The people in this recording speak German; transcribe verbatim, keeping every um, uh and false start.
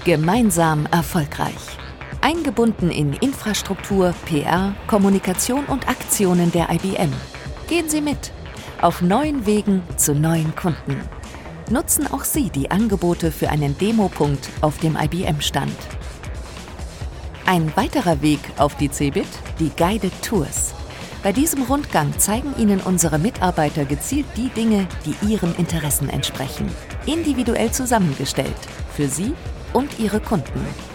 Gemeinsam erfolgreich. Eingebunden in Infrastruktur, P R, Kommunikation und Aktionen der I B M. Gehen Sie mit. Auf neuen Wegen zu neuen Kunden. Nutzen auch Sie die Angebote für einen Demopunkt auf dem I B M-Stand. Ein weiterer Weg auf die CeBIT? Die Guided Tours. Bei diesem Rundgang zeigen Ihnen unsere Mitarbeiter gezielt die Dinge, die Ihren Interessen entsprechen. Individuell zusammengestellt. Für Sie und Ihre Kunden.